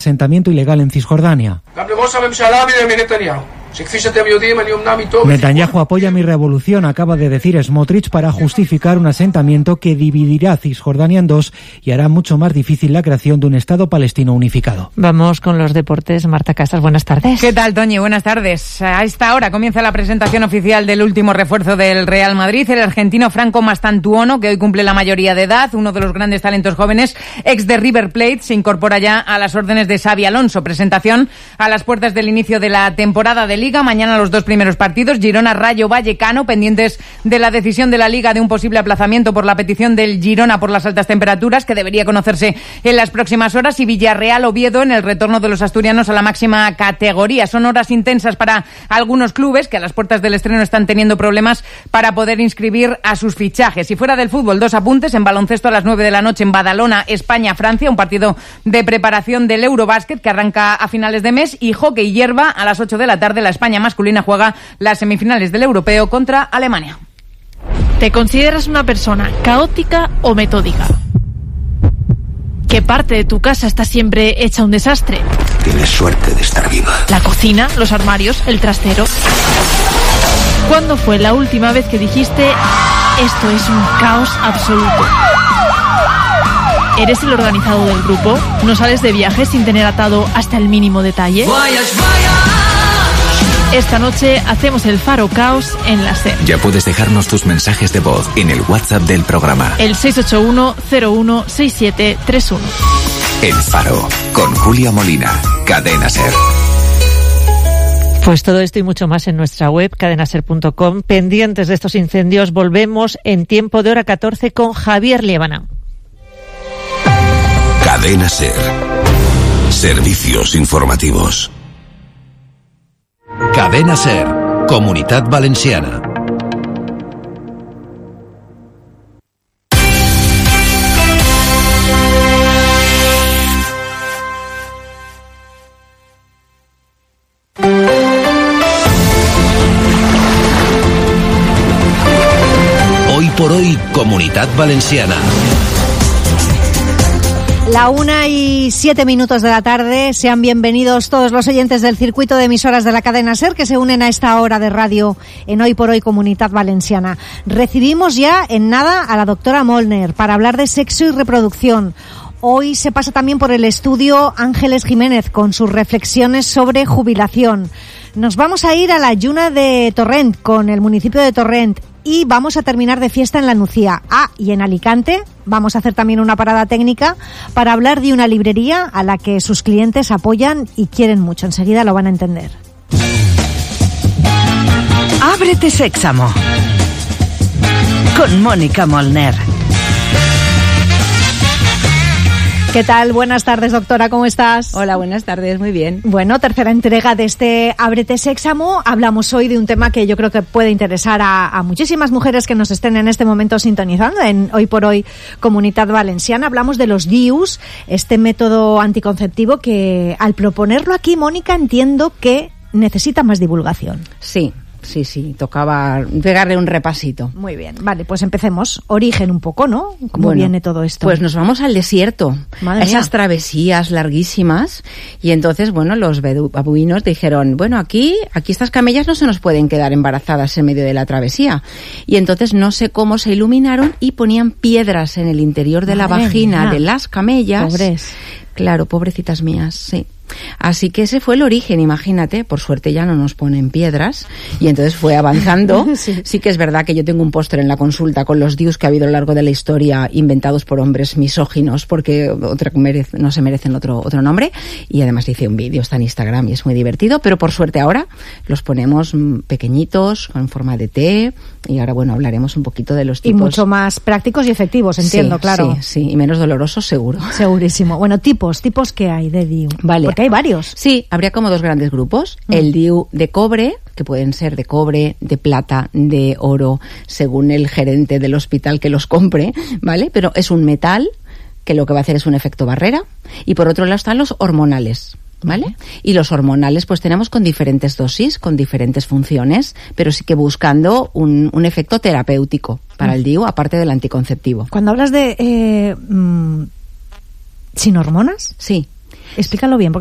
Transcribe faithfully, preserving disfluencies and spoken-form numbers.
asentamiento ilegal en Cisjordania. Netanyahu apoya mi revolución, acaba de decir Smotrich, para justificar un asentamiento que dividirá Cisjordania en dos y hará mucho más difícil la creación de un Estado palestino unificado. Vamos con los deportes. Marta Casas, buenas tardes. ¿Qué tal, Toñi? Buenas tardes. A esta hora comienza la presentación oficial del último refuerzo del Real Madrid, el argentino Franco Mastantuono, que hoy cumple la mayoría de edad, uno de los grandes talentos jóvenes, ex de River Plate, se incorpora ya a las órdenes de Xabi Alonso. Presentación a las puertas del inicio de la temporada de Liga. Mañana los dos primeros partidos, Girona-Rayo Vallecano, pendientes de la decisión de la Liga de un posible aplazamiento por la petición del Girona por las altas temperaturas, que debería conocerse en las próximas horas, y Villarreal-Oviedo en el retorno de los asturianos a la máxima categoría. Son horas intensas para algunos clubes que a las puertas del estreno están teniendo problemas para poder inscribir a sus fichajes. Y fuera del fútbol, dos apuntes. En baloncesto a las nueve de la noche en Badalona, España-Francia, un partido de preparación del Eurobásquet que arranca a finales de mes, y hockey hierba a las ocho de la tarde. La España masculina juega las semifinales del Europeo contra Alemania. ¿Te consideras una persona caótica o metódica? ¿Qué parte de tu casa está siempre hecha un desastre? Tienes suerte de estar viva. La cocina, los armarios, el trastero. ¿Cuándo fue la última vez que dijiste esto es un caos absoluto? ¿Eres el organizado del grupo? ¿No sales de viaje sin tener atado hasta el mínimo detalle? Esta noche hacemos el Faro Caos en la SER. Ya puedes dejarnos tus mensajes de voz en el WhatsApp del programa. El seis ocho uno cero uno seis siete tres uno. El Faro, con Julia Molina, Cadena SER. Pues todo esto y mucho más en nuestra web, cadena ser punto com. Pendientes de estos incendios, volvemos en tiempo de hora catorce con Javier Liébana. Cadena SER. Servicios informativos. Cadena SER, Comunitat Valenciana. Hoy por hoy, Comunitat Valenciana. La una y siete minutos de la tarde. Sean bienvenidos todos los oyentes del circuito de emisoras de la cadena SER que se unen a esta hora de radio en Hoy por Hoy Comunitat Valenciana. Recibimos ya en nada a la doctora Molner para hablar de sexo y reproducción. Hoy se pasa también por el estudio Ángeles Jiménez con sus reflexiones sobre jubilación. Nos vamos a ir a la Lluna de Torrent con el municipio de Torrent y vamos a terminar de fiesta en la Nucía. Ah, y en Alicante vamos a hacer también una parada técnica para hablar de una librería a la que sus clientes apoyan y quieren mucho. Enseguida lo van a entender. Ábrete Sésamo con Mónica Molner. ¿Qué tal? Buenas tardes, doctora, ¿cómo estás? Hola, buenas tardes, muy bien. Bueno, tercera entrega de este Ábrete Sésamo. Hablamos hoy de un tema que yo creo que puede interesar a, a muchísimas mujeres que nos estén en este momento sintonizando en Hoy por Hoy Comunitat Valenciana. Hablamos de los D I Us, este método anticonceptivo que al proponerlo aquí, Mónica, entiendo que necesita más divulgación. Sí. Sí, sí, tocaba pegarle un repasito. Muy bien, vale, pues empecemos. Origen un poco, ¿no? ¿Cómo bueno, viene todo esto? Pues nos vamos al desierto, Madre esas mía. travesías larguísimas, y entonces, bueno, los babuinos dijeron, bueno, aquí, aquí estas camellas no se nos pueden quedar embarazadas en medio de la travesía. Y entonces no sé cómo se iluminaron y ponían piedras en el interior de Madre la vagina mía. de las camellas. Pobres. Claro, pobrecitas mías, sí. Así que ese fue el origen, imagínate, por suerte ya no nos ponen piedras y entonces fue avanzando. sí. sí que es verdad que yo tengo un póster en la consulta con los D I Us que ha habido a lo largo de la historia inventados por hombres misóginos porque otra merece, no se merecen otro otro nombre, y además hice un vídeo, está en Instagram y es muy divertido, pero por suerte ahora los ponemos pequeñitos, en forma de T, y ahora bueno, hablaremos un poquito de los tipos. Y mucho más prácticos y efectivos, entiendo, sí, claro. Sí, sí, y menos dolorosos seguro. Segurísimo. Bueno, tipos, tipos que hay de D I U. Vale. Porque hay varios. Sí, habría como dos grandes grupos. Mm. El D I U de cobre, que pueden ser de cobre, de plata, de oro, según el gerente del hospital que los compre, ¿vale? Pero es un metal que lo que va a hacer es un efecto barrera. Y por otro lado están los hormonales, ¿vale? Uh-huh. Y los hormonales pues tenemos con diferentes dosis, con diferentes funciones, pero sí que buscando un, un efecto terapéutico para uh-huh. el D I U, aparte del anticonceptivo. Cuando hablas de... Eh, mmm, ¿sin hormonas? Sí. Explícalo bien, porque